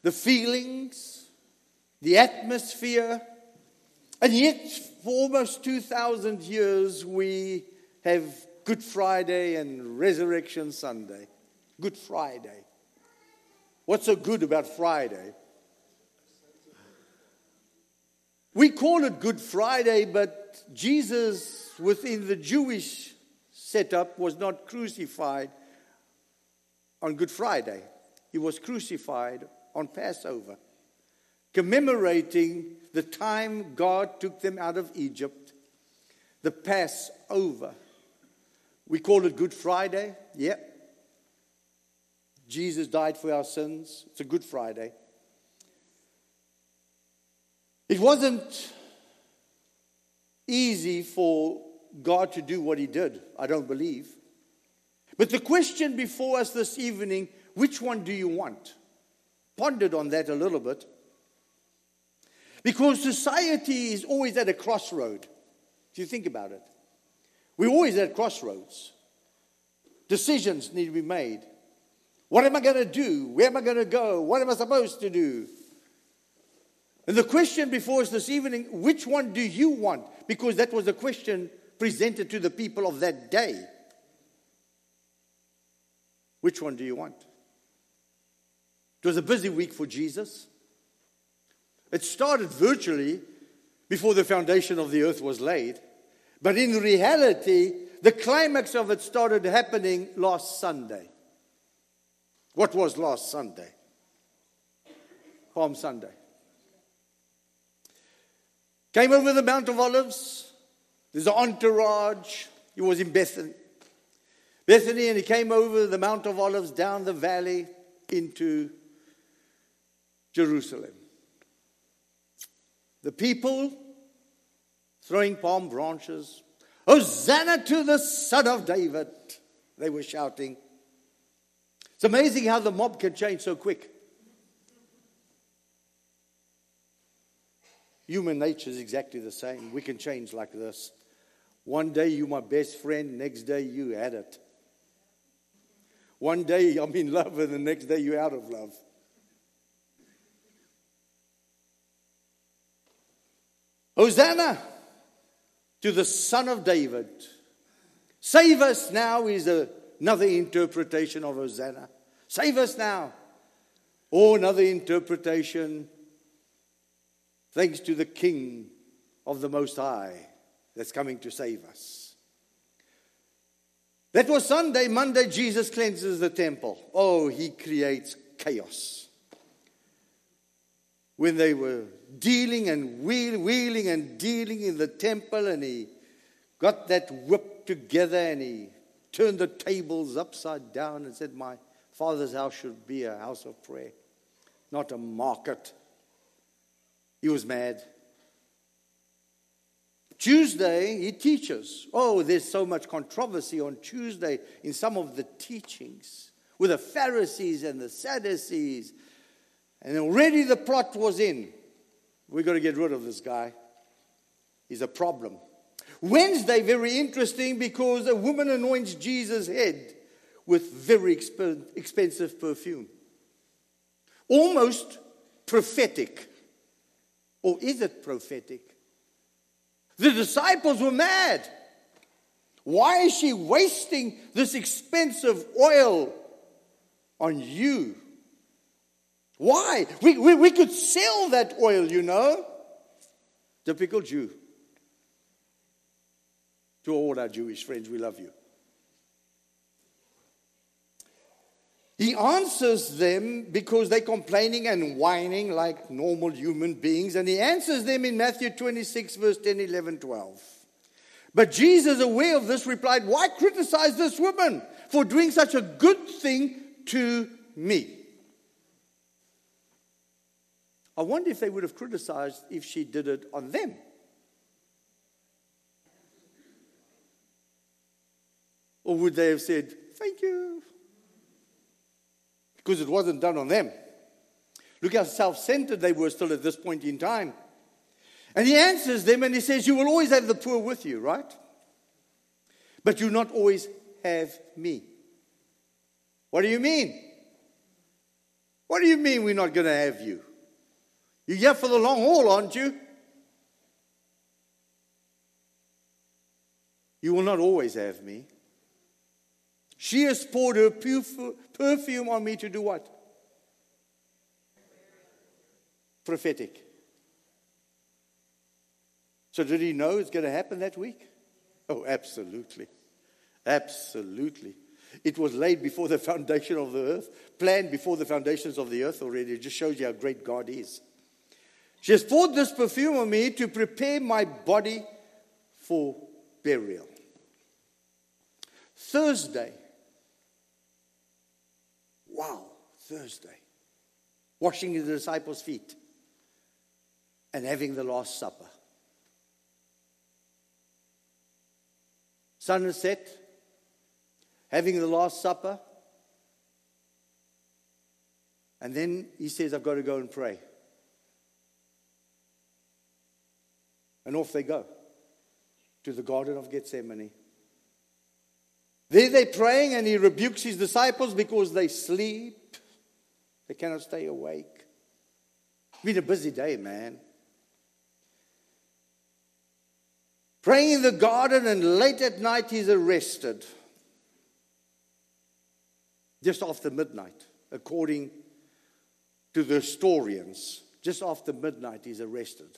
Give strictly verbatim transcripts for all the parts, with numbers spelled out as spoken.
the feelings, the atmosphere. And yet, for almost two thousand years, we have Good Friday and Resurrection Sunday. Good Friday. What's so good about Friday? We call it Good Friday, but Jesus, within the Jewish setup, was not crucified on Good Friday. He was crucified on Passover, commemorating the time God took them out of Egypt, the Passover. We call it Good Friday. Yeah. Jesus died for our sins. It's a Good Friday. It wasn't easy for God to do what he did, I don't believe. But the question before us this evening, which one do you want? Pondered on that a little bit. Because society is always at a crossroad. If you think about it. We're always at crossroads. Decisions need to be made. What am I going to do? Where am I going to go? What am I supposed to do? And the question before us this evening, which one do you want? Because that was the question presented to the people of that day. Which one do you want? It was a busy week for Jesus. It started virtually before the foundation of the earth was laid. But in reality, the climax of it started happening last Sunday. What was last Sunday? Palm Sunday. Came over the Mount of Olives. There's an entourage. He was in Bethany. Bethany, and he came over the Mount of Olives, down the valley into Jerusalem. The people throwing palm branches. Hosanna to the Son of David, they were shouting. It's amazing how the mob can change so quick. Human nature is exactly the same. We can change like this. One day you're my best friend, next day you had it. One day I'm in love and the next day you're out of love. Hosanna to the Son of David. Save us now is a, another interpretation of Hosanna. Save us now. Or another interpretation, thanks to the King of the Most High that's coming to save us. That was Sunday. Monday, Jesus cleanses the temple. Oh, he creates chaos. When they were dealing and wheel, wheeling and dealing in the temple, and he got that whip together and he turned the tables upside down and said, my Father's house should be a house of prayer, not a market. He was mad. Tuesday, he teaches. Oh, there's so much controversy on Tuesday in some of the teachings with the Pharisees and the Sadducees. And already the plot was in. We've got to get rid of this guy. He's a problem. Wednesday, very interesting because a woman anoints Jesus' head with very exp- expensive perfume. Almost prophetic. Or is it prophetic? The disciples were mad. Why is she wasting this expensive oil on you? Why? We, we, we could sell that oil, you know. Typical Jew. To all our Jewish friends, we love you. He answers them because they're complaining and whining like normal human beings. And he answers them in Matthew twenty-six, verse ten, eleven, twelve. But Jesus, aware of this, replied, why criticize this woman for doing such a good thing to me? I wonder if they would have criticized if she did it on them. Or would they have said, thank you? Because it wasn't done on them. Look how self-centered they were still at this point in time. And he answers them and he says, you will always have the poor with you, right? But you'll not always have me. What do you mean? What do you mean we're not going to have you? You're here for the long haul, aren't you? You will not always have me. She has poured her perfume on me to do what? Prophetic. So did he know it's going to happen that week? Oh, absolutely. Absolutely. It was laid before the foundation of the earth, planned before the foundations of the earth already. It just shows you how great God is. She has poured this perfume on me to prepare my body for burial. Thursday. Wow, Thursday. Washing the disciples' feet and having the Last Supper. Sun is set, having the Last Supper, and then he says, I've got to go and pray. And off they go to the Garden of Gethsemane. There they're praying, and he rebukes his disciples because they sleep. They cannot stay awake. It's been a busy day, man. Praying in the garden, and late at night he's arrested. Just after midnight, according to the historians. Just after midnight he's arrested.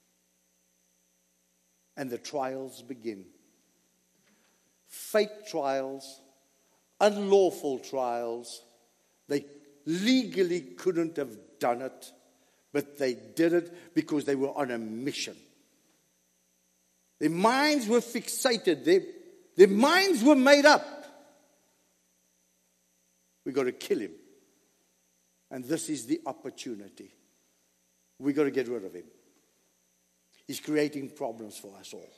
And the trials begin. Fake trials, unlawful trials. They legally couldn't have done it, but they did it because they were on a mission. Their minds were fixated. Their, their minds were made up. We've got to kill him. And this is the opportunity. We've got to get rid of him. He's creating problems for us all.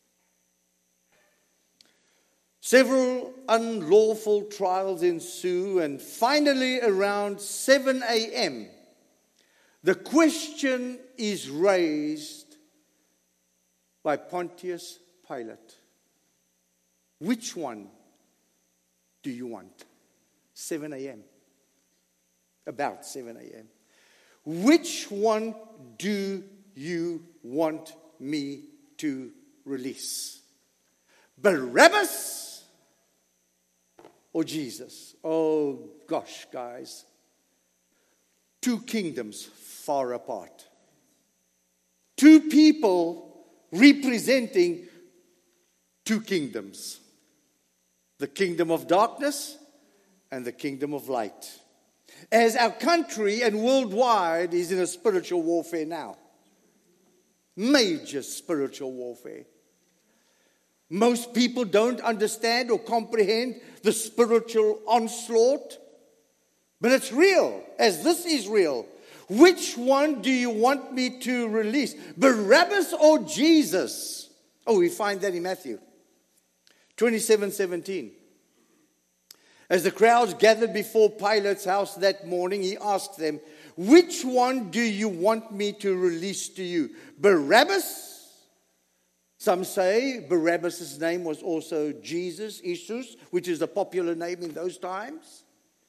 Several unlawful trials ensue, and finally around seven a.m., the question is raised by Pontius Pilate. Which one do you want? seven a.m. About seven a.m. Which one do you want me to release? Barabbas or Jesus? Oh gosh, guys. Two kingdoms far apart. Two people representing two kingdoms. The kingdom of darkness and the kingdom of light. As our country and worldwide is in a spiritual warfare now. Major spiritual warfare. Most people don't understand or comprehend the spiritual onslaught. But it's real, as this is real. Which one do you want me to release? Barabbas or Jesus? Oh, we find that in Matthew twenty-seven seventeen. As the crowds gathered before Pilate's house that morning, he asked them, which one do you want me to release to you? Barabbas? Some say Barabbas' name was also Jesus, Jesus, which is a popular name in those times.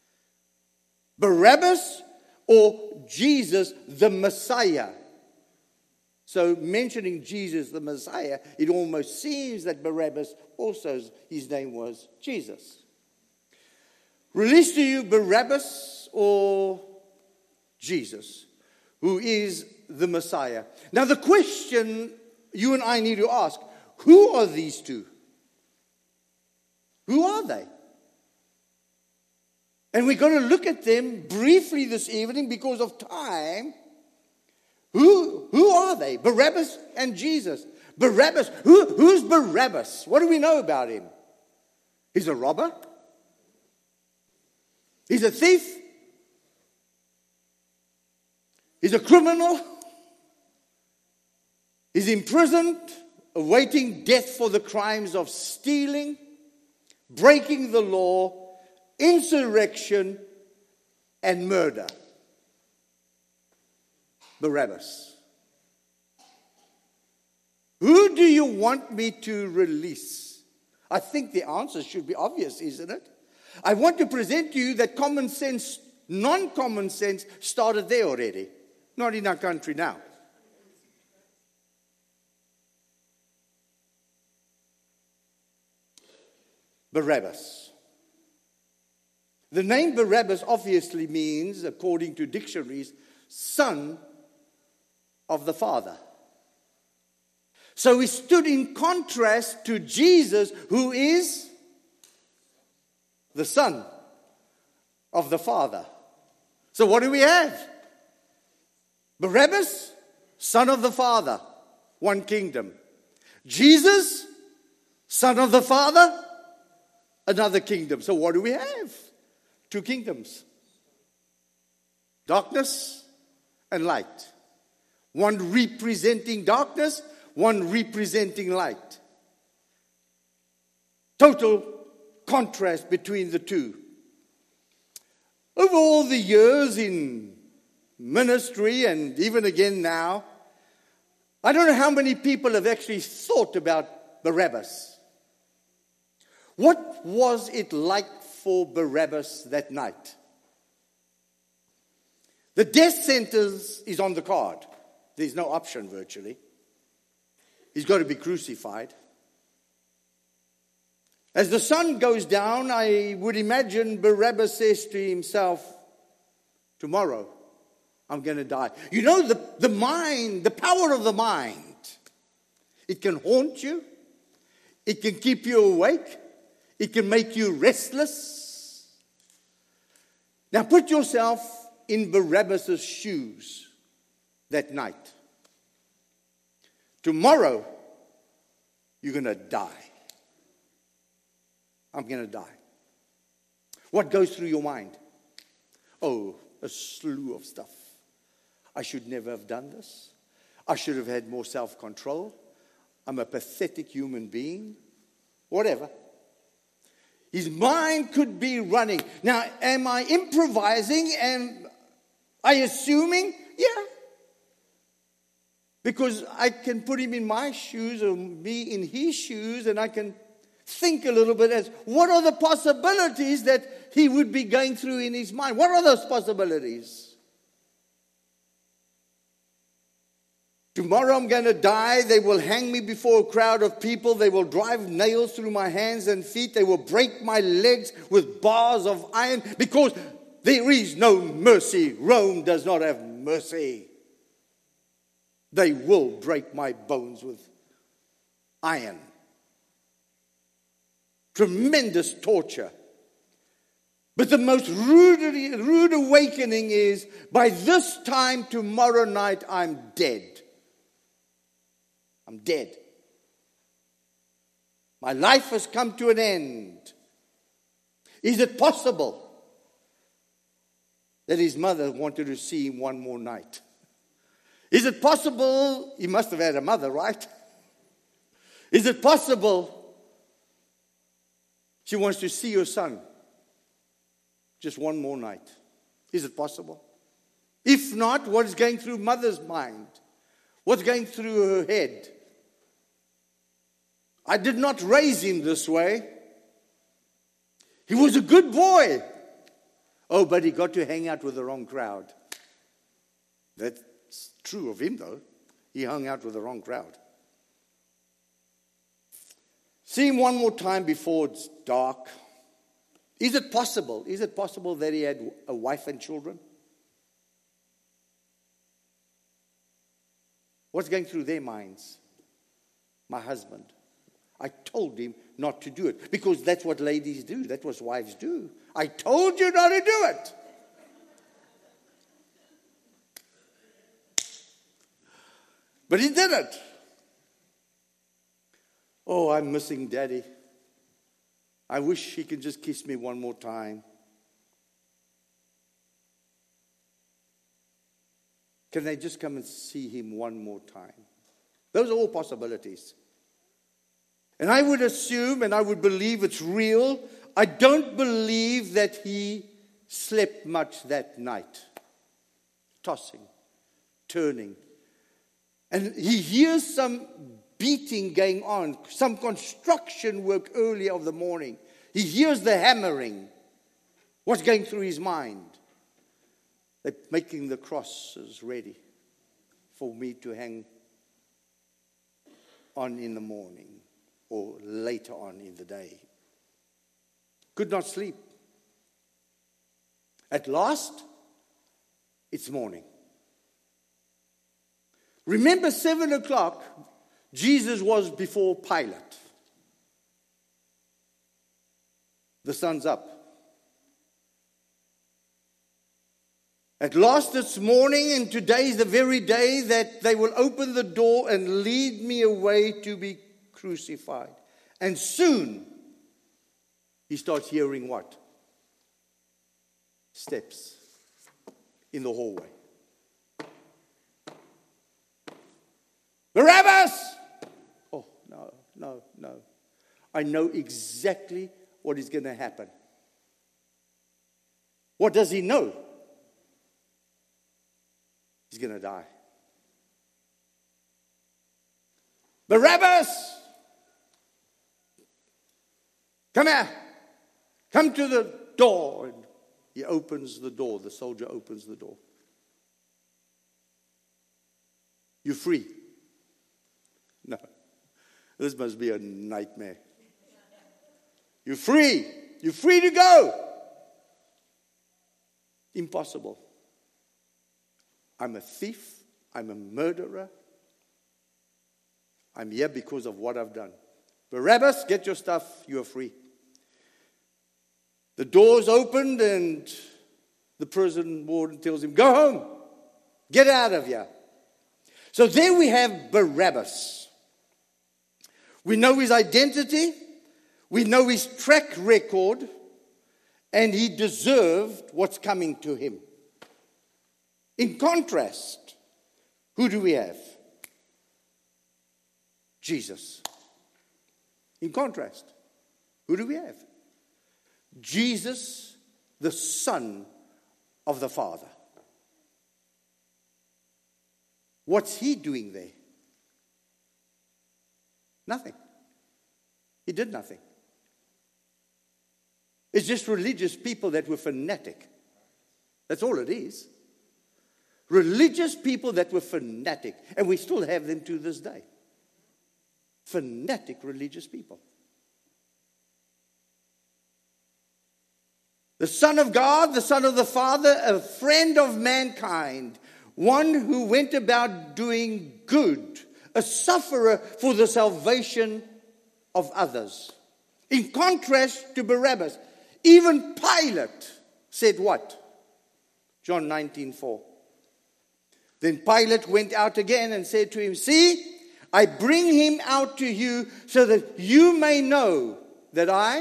Barabbas or Jesus, the Messiah? So mentioning Jesus, the Messiah, it almost seems that Barabbas also, his name was Jesus. Release to you Barabbas or Jesus, who is the Messiah. Now the question you and I need to ask, who are these two? Who are they? And we're going to look at them briefly this evening because of time. Who, who are they? Barabbas and Jesus. Barabbas. Who, who's Barabbas? What do we know about him? He's a robber. He's a thief. He's a criminal. He's imprisoned, awaiting death for the crimes of stealing, breaking the law, insurrection, and murder. Barabbas. Who do you want me to release? I think the answer should be obvious, isn't it? I want to present to you that common sense non-common sense started there already. Not in our country now. Barabbas. The name Barabbas obviously means, according to dictionaries, son of the Father. So he stood in contrast to Jesus, who is the Son of the Father. So what do we have? Barabbas, son of the Father, one kingdom. Jesus, son of the Father, another kingdom. So what do we have? Two kingdoms. Darkness and light. One representing darkness, one representing light. Total contrast between the two. Over all the years in ministry, and even again now, I don't know how many people have actually thought about Barabbas. What was it like for Barabbas that night? The death sentence is on the card. There's no option virtually. He's got to be crucified. As the sun goes down, I would imagine Barabbas says to himself, tomorrow I'm going to die. You know, the, the mind, the power of the mind, it can haunt you. It can keep you awake. It can make you restless. Now put yourself in Barabbas' shoes that night. Tomorrow, you're going to die. I'm going to die. What goes through your mind? Oh, a slew of stuff. I should never have done this. I should have had more self-control. I'm a pathetic human being. Whatever. His mind could be running. Now, am I improvising? Am I assuming? Yeah. Because I can put him in my shoes or me in his shoes, and I can think a little bit as what are the possibilities that he would be going through in his mind? What are those possibilities? Tomorrow I'm going to die. They will hang me before a crowd of people. They will drive nails through my hands and feet. They will break my legs with bars of iron because there is no mercy. Rome does not have mercy. They will break my bones with iron. Tremendous torture. But the most rude, rude awakening is, by this time tomorrow night, I'm dead. I'm dead. My life has come to an end. Is it possible that his mother wanted to see him one more night? Is it possible, he must have had a mother, right? Is it possible she wants to see her son just one more night? Is it possible? If not, what is going through mother's mind? What's going through her head? I did not raise him this way. He was a good boy. Oh, but he got to hang out with the wrong crowd. That's true of him, though. He hung out with the wrong crowd. See him one more time before it's dark. Is it possible? Is it possible that he had a wife and children? What's going through their minds? My husband. I told him not to do it because that's what ladies do. That's what wives do. I told you not to do it. But he did it. Oh, I'm missing Daddy. I wish he could just kiss me one more time. Can they just come and see him one more time? Those are all possibilities. And I would assume, and I would believe it's real, I don't believe that he slept much that night. Tossing, turning. And he hears some beating going on, some construction work early of the morning. He hears the hammering. What's going through his mind? They're making the crosses ready for me to hang on in the morning or later on in the day. Could not sleep. At last, it's morning. Remember, seven o'clock, Jesus was before Pilate. The sun's up. At last it's morning, and today is the very day that they will open the door and lead me away to be crucified. And soon, he starts hearing what? Steps in the hallway. Barabbas! Oh, no, no, no. I know exactly what is going to happen. What does he know? He's going to die. Barabbas! Come here. Come to the door. And he opens the door. The soldier opens the door. You're free. No. This must be a nightmare. You're free. You're free to go. Impossible. I'm a thief. I'm a murderer. I'm here because of what I've done. Barabbas, get your stuff. You are free. The door's opened and the prison warden tells him, go home. Get out of here. So there we have Barabbas. We know his identity. We know his track record. And he deserved what's coming to him. In contrast, who do we have? Jesus. In contrast, who do we have? Jesus, the Son of the Father. What's he doing there? Nothing. He did nothing. It's just religious people that were fanatic. That's all it is. Religious people that were fanatic. And we still have them to this day. Fanatic religious people. The Son of God, the Son of the Father, a friend of mankind. One who went about doing good. A sufferer for the salvation of others. In contrast to Barabbas. Even Pilate said what? John nineteen four. Then Pilate went out again and said to him, see, I bring him out to you so that you may know that I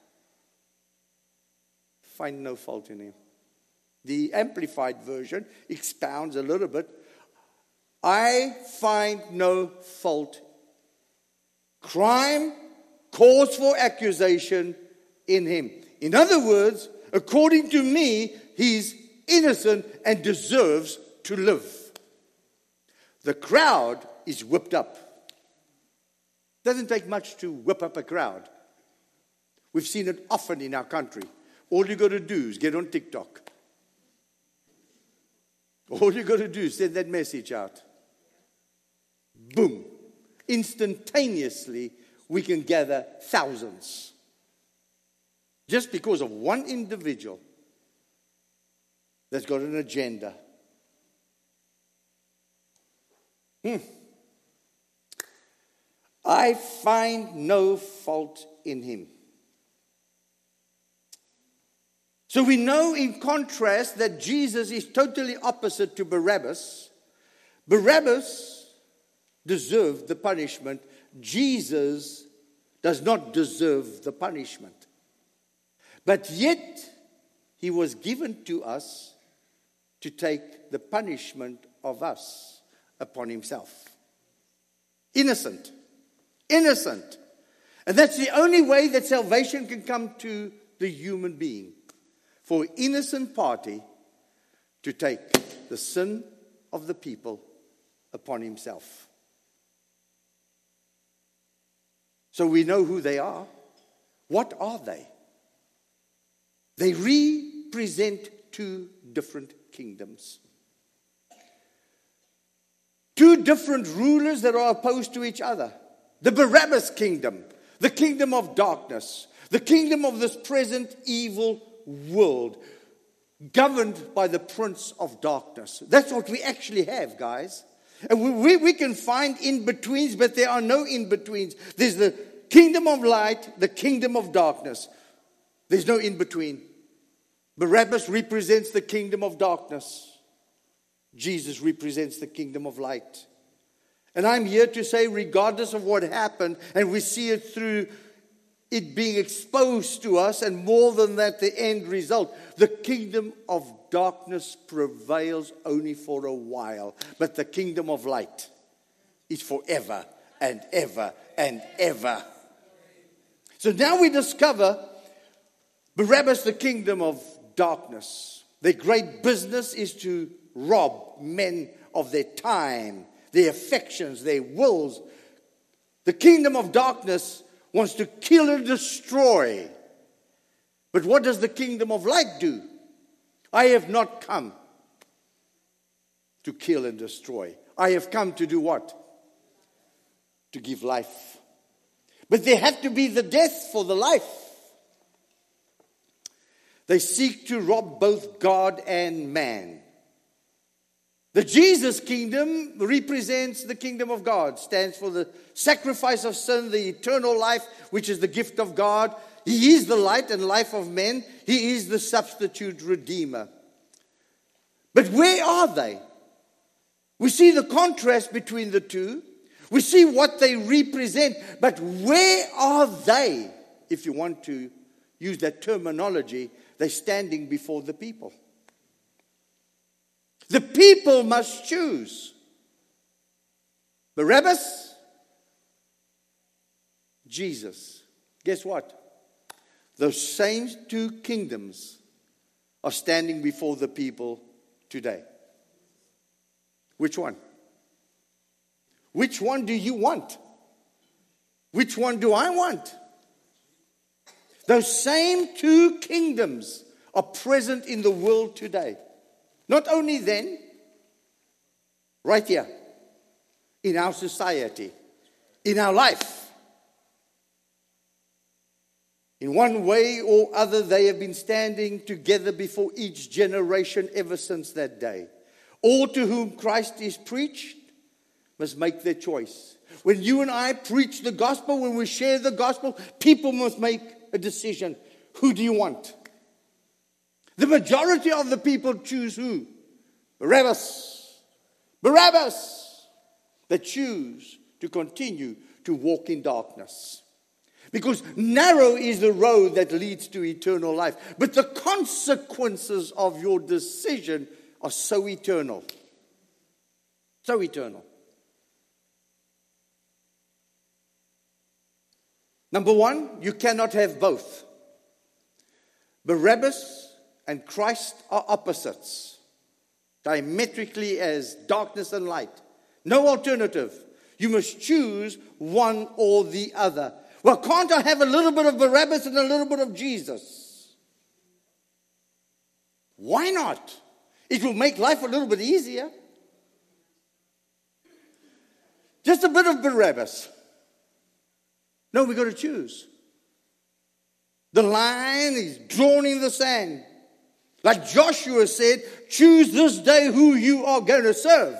find no fault in him. The Amplified Version expounds a little bit. I find no fault, crime, cause for accusation in him. In other words, according to me, he's innocent and deserves to live. The crowd is whipped up. Doesn't take much to whip up a crowd. We've seen it often in our country. All you got to do is get on TikTok. All you got to do is send that message out. Boom. Instantaneously, we can gather thousands. Just because of one individual that's got an agenda. Hmm. I find no fault in him. So we know in contrast that Jesus is totally opposite to Barabbas. Barabbas deserved the punishment. Jesus does not deserve the punishment. But yet, he was given to us to take the punishment of us upon himself. Innocent. Innocent. And that's the only way that salvation can come to the human being. For an innocent party to take the sin of the people upon himself. So we know who they are. What are they? They represent two different kingdoms. Two different rulers that are opposed to each other. The Barabbas kingdom, the kingdom of darkness, the kingdom of this present evil world, governed by the prince of darkness. That's what we actually have, guys. And we, we, we can find in-betweens, but there are no in-betweens. There's the kingdom of light, the kingdom of darkness. There's no in-between. Barabbas represents the kingdom of darkness. Jesus represents the kingdom of light. And I'm here to say, regardless of what happened, and we see it through it being exposed to us, and more than that, the end result, the kingdom of darkness prevails only for a while, but the kingdom of light is forever and ever and ever. So now we discover Barabbas, the kingdom of darkness. Their great business is to rob men of their time, their affections, their wills. The kingdom of darkness wants to kill and destroy. But what does the kingdom of light do? I have not come to kill and destroy. I have come to do what? To give life. But there had to be the death for the life. They seek to rob both God and man. The Jesus kingdom represents the kingdom of God, stands for the sacrifice of sin, the eternal life, which is the gift of God. He is the light and life of men. He is the substitute redeemer. But where are they? We see the contrast between the two. We see what they represent. But where are they? If you want to use that terminology, they're standing before the people. The people must choose. Barabbas, Jesus. Guess what? Those same two kingdoms are standing before the people today. Which one? Which one do you want? Which one do I want? Those same two kingdoms are present in the world today. Not only then, right here, in our society, in our life. In one way or other, they have been standing together before each generation ever since that day. All to whom Christ is preached must make their choice. When you and I preach the gospel, when we share the gospel, people must make a decision. Who do you want? The majority of the people choose who? Barabbas. Barabbas. They choose to continue to walk in darkness. Because narrow is the road that leads to eternal life. But the consequences of your decision are so eternal. So eternal. Number one, you cannot have both. Barabbas and Christ are opposites, diametrically as darkness and light. No alternative. You must choose one or the other. Well, can't I have a little bit of Barabbas and a little bit of Jesus? Why not? It will make life a little bit easier. Just a bit of Barabbas. No, we've got to choose. The line is drawn in the sand. Like Joshua said, choose this day who you are going to serve.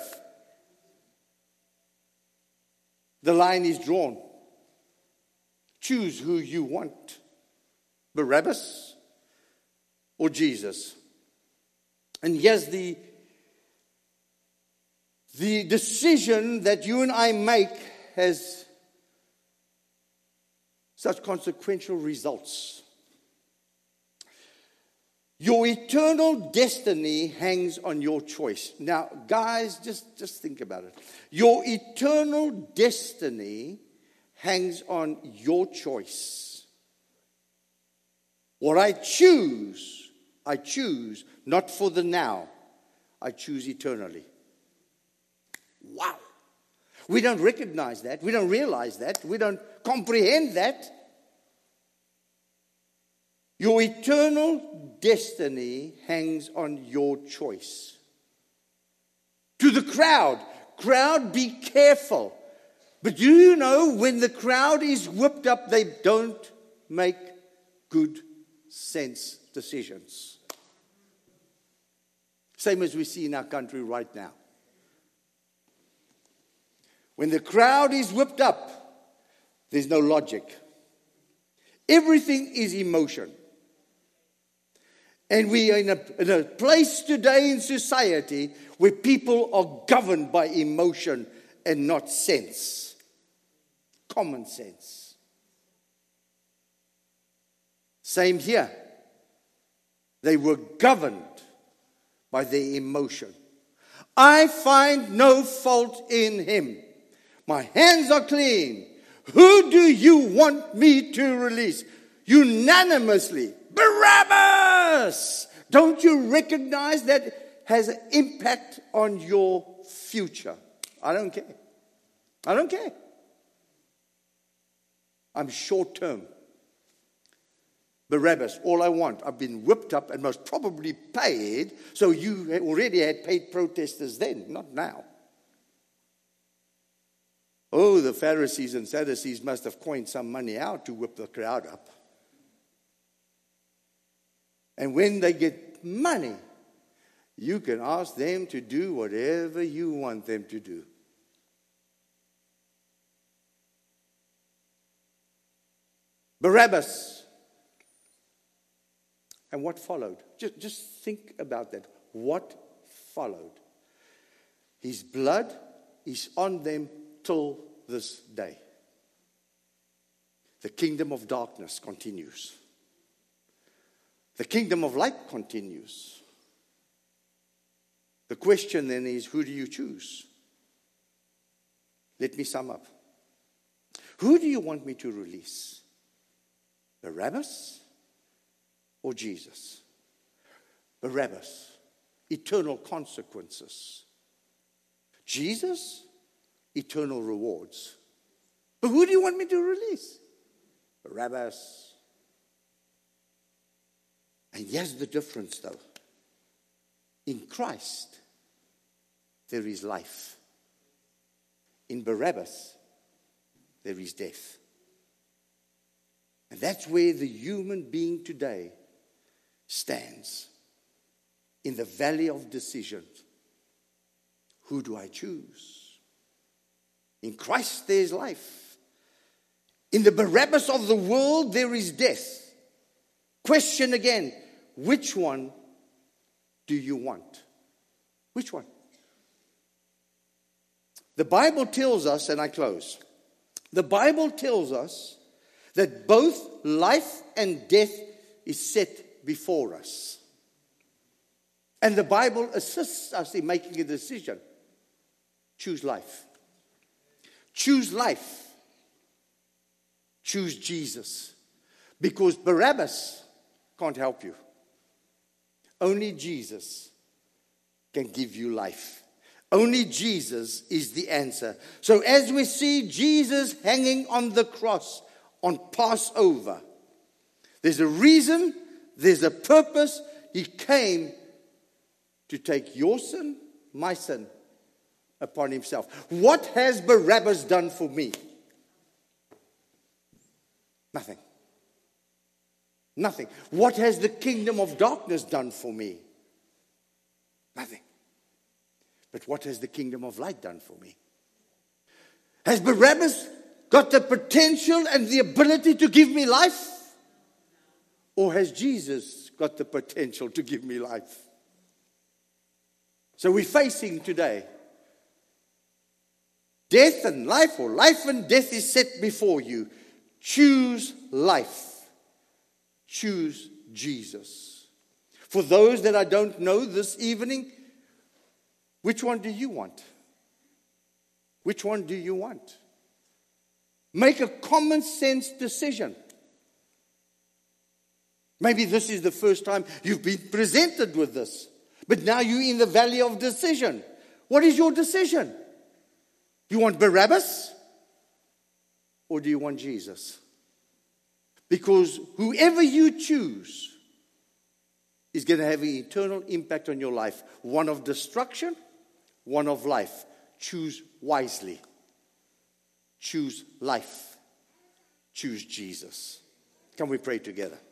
The line is drawn. Choose who you want. Barabbas or Jesus. And yes, the, the decision that you and I make has such consequential results. Your eternal destiny hangs on your choice. Now, guys, just, just think about it. Your eternal destiny hangs on your choice. What I choose, I choose not for the now. I choose eternally. Wow. We don't recognize that. We don't realize that. We don't comprehend that. Your eternal destiny hangs on your choice. To the crowd, crowd, be careful. But do you know, when the crowd is whipped up, they don't make good sense decisions. Same as we see in our country right now. When the crowd is whipped up, there's no logic. Everything is emotion. And we are in a, in a place today in society where people are governed by emotion and not sense. Common sense. Same here. They were governed by their emotion. I find no fault in him. My hands are clean. Who do you want me to release? Unanimously, Barabbas! Don't you recognize that has an impact on your future? I don't care. I don't care. I'm short term. Barabbas, all I want. I've been whipped up and most probably paid. So you already had paid protesters then, not now. Oh, the Pharisees and Sadducees must have coined some money out to whip the crowd up. And when they get money, you can ask them to do whatever you want them to do. Barabbas. And what followed? Just, just think about that. What followed? His blood is on them till this day. The kingdom of darkness continues. The kingdom of light continues. The question then is, who do you choose? Let me sum up. Who do you want me to release? Barabbas or Jesus? Barabbas, eternal consequences. Jesus, eternal rewards. But who do you want me to release? Barabbas. And here's the difference, though. In Christ, there is life. In Barabbas, there is death. And that's where the human being today stands. In the valley of decision. Who do I choose? In Christ, there is life. In the Barabbas of the world, there is death. Question again, which one do you want? Which one? The Bible tells us, and I close, the Bible tells us that both life and death is set before us. And the Bible assists us in making a decision. Choose life. Choose life. Choose Jesus. Because Barabbas can't help you. Only Jesus can give you life. Only Jesus is the answer. So as we see Jesus hanging on the cross on Passover, there's a reason, there's a purpose. He came to take your sin, my sin, upon himself. What has Barabbas done for me? Nothing. Nothing. What has the kingdom of darkness done for me? Nothing. But what has the kingdom of light done for me? Has Barabbas got the potential and the ability to give me life? Or has Jesus got the potential to give me life? So we're facing today death and life, or life and death is set before you. Choose life. Choose Jesus. For those that I don't know this evening, which one do you want? Which one do you want? Make a common sense decision. Maybe this is the first time you've been presented with this. But now you're in the valley of decision. What is your decision? Do you want Barabbas? Or do you want Jesus? Because whoever you choose, is going to have an eternal impact on your life. One of destruction, one of life. Choose wisely. Choose life. Choose Jesus. Can we pray together?